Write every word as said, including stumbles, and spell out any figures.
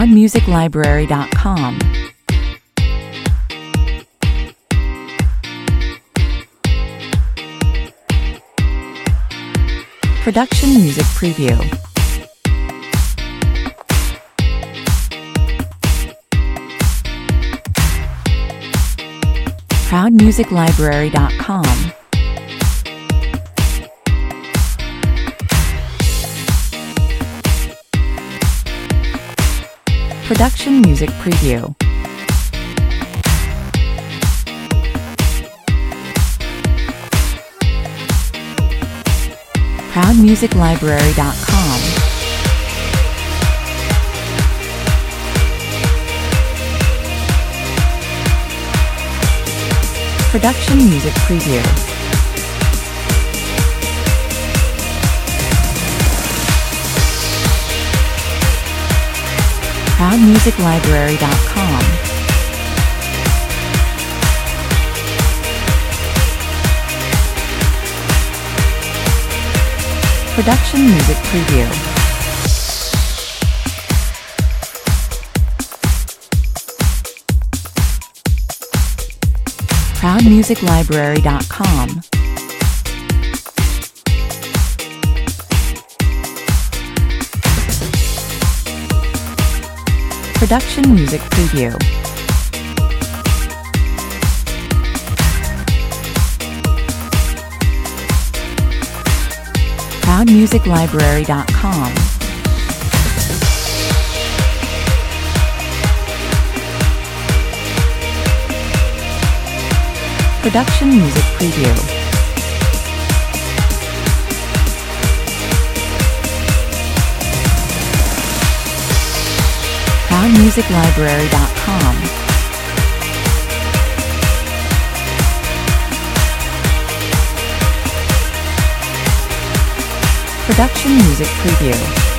proud music library dot com. Production Music Preview. proud music library dot com. Production Music Preview. proud music library dot com. Production Music Preview. proud music library dot com. Production Music Preview. proud music library dot com. Production Music Preview. proud music library dot com. Production Music Preview. proud music library dot com. Production Music Preview.